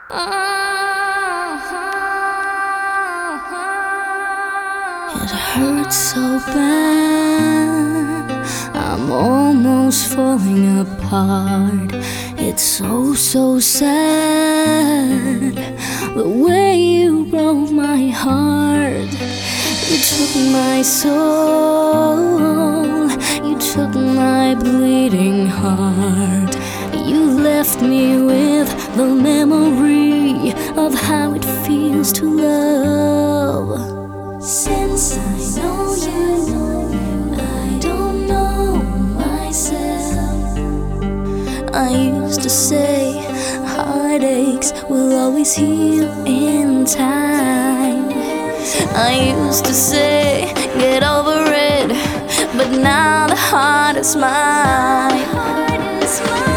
It hurts so bad, I'm almost falling apart. It's so sad, the way you broke my heart. You took my soul, you took my bleeding heart. You left me with the memory of how it feels to love. Since I know you, I don't know myself. I used to say heartaches will always heal in time. I used to say get over it, but now the heart is mine.